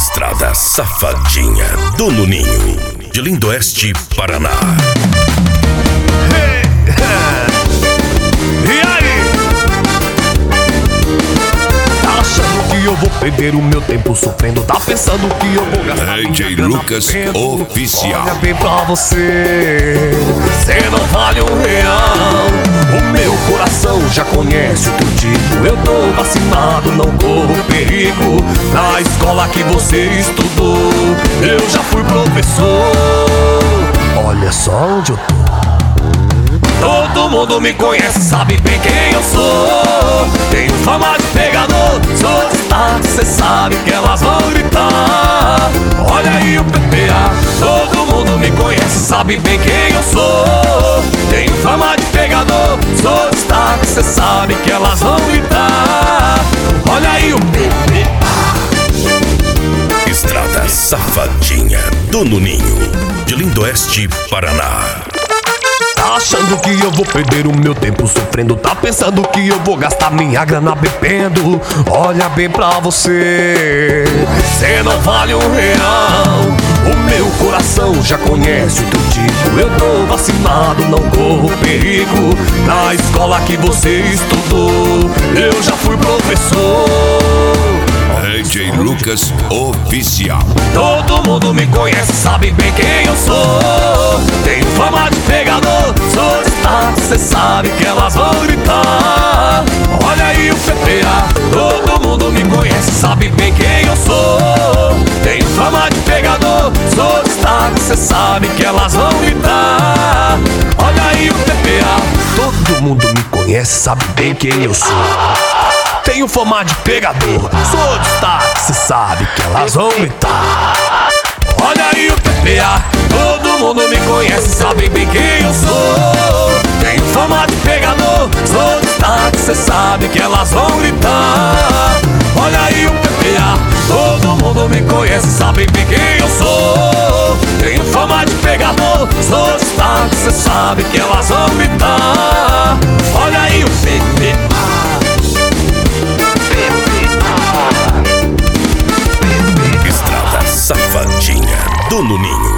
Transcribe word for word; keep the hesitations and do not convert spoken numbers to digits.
Estrada Safadinha do Nuninho, de Lindoeste, Paraná. Hey, e aí? Tá achando que eu vou perder o meu tempo sofrendo? Tá pensando que eu vou gastar D J minha Lucas grana bebendo? Oficial. Olha bem pra você, cê não vale um real. O meu coração já conhece o que eu digo. Eu tô vacinado, não corro perigo. Na escola que você estudou, eu já fui professor. Olha só onde eu tô. Todo mundo me conhece, sabe bem quem eu sou. Tenho fama de pegador, sou destaque, cê sabe que elas vão gritar. Olha aí o P P A, todo mundo me conhece, sabe bem quem eu sou. Tenho fama de pegador, sou destaque, cê sabe que elas vão gritar. Olha aí o P P A. Estrada Safadinha do Nuninho, de Lindoeste, Paraná. Tá achando que eu vou perder o meu tempo sofrendo? Tá pensando que eu vou gastar minha grana bebendo? Olha bem pra você, cê não vale um real. O meu coração já conhece o que eu digo. Eu tô vacinado, não corro perigo. Na escola que você estudou, eu já fui professor. D J Lucas Oficial. Todo mundo me conhece, sabe bem quem eu sou. Tenho fama de pegador, sou destaque, cê sabe que elas vão gritar. Olha aí o P P A, todo mundo me conhece, sabe bem quem eu sou. Tenho fama de pegador, sou destaque, cê sabe que elas vão gritar. Olha aí o P P A, todo mundo me conhece, sabe bem quem eu sou. Tenho fama de pegador, sou destaque, cê sabe que elas vão gritar. Olha aí o P P A, todo mundo me conhece, sabe bem quem eu sou. Tenho fama de pegador, sou destaque, cê sabe que elas vão gritar. Olha aí o P P A, todo mundo me conhece, sabe bem quem eu sou. Tenho fama de pegador, sou destaque, cê sabe que elas vão gritar. Olha aí o P P A. Estrada Safadinha do Nuninho.